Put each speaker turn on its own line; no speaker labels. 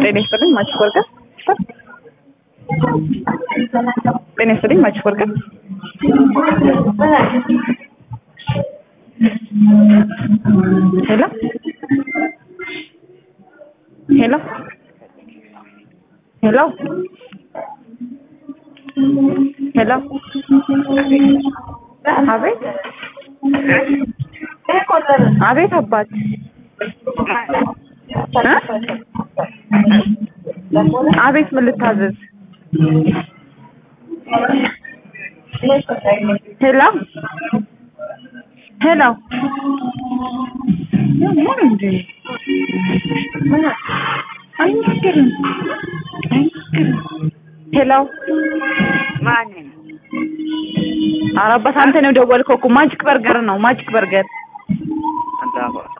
ጤና ይስጥልኝ ማች ወርቀት ጤና ይስጥልኝ ማች ወርቀት ሄሎ ሄሎ ሄሎ ሄሎ አቤት አቤት አባት አቤት ምን ልታዘዝ ሄሎ ሄሎ ሄሎ
ማን
ኧረ አባት አንተ ነው ደወልከው እኮ ማጂክ በርገር ነው ማጂክ በርገር
አንተ